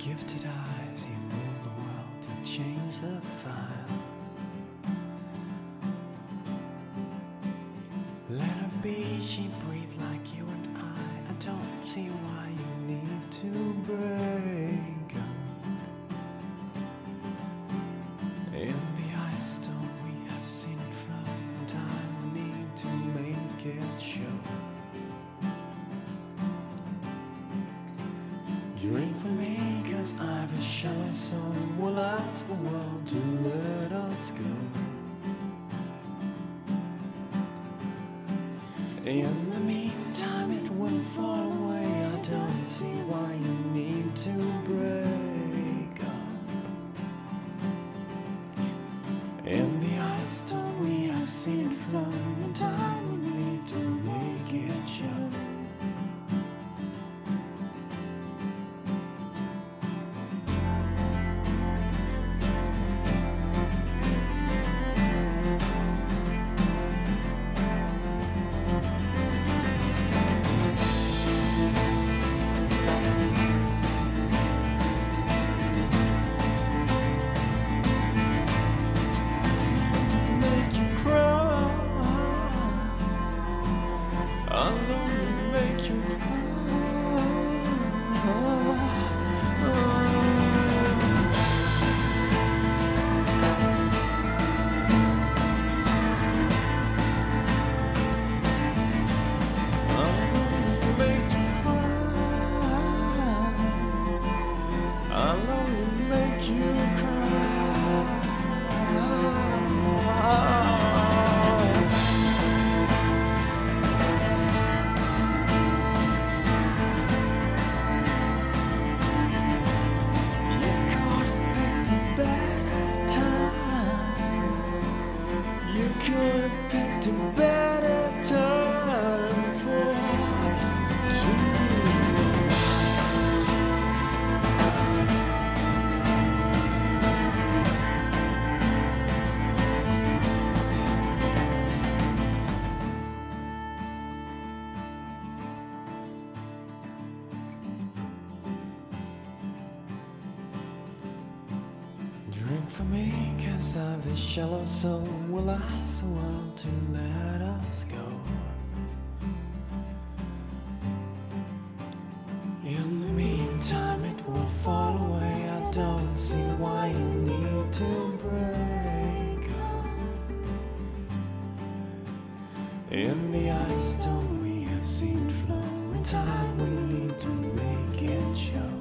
gifted eyes, he ruled the world, he changed the files. Let her be, she breathed like you and I don't see why you need to break up. In the ice storm we have seen it flow, in time we need to make it show. Drink for me, cause I've a shallow soul, will ask the world to let us go. In the meantime it will fall away, I don't see why you need to break up. In the ice storm we have seen it flow, in time we need to make it show. Drink for me, cause I've a shallow soul, will ask the world to let us go. In the meantime it will fall away, I don't see why you need to break up. In the ice storm we have seen it flow, in time we need to make it show.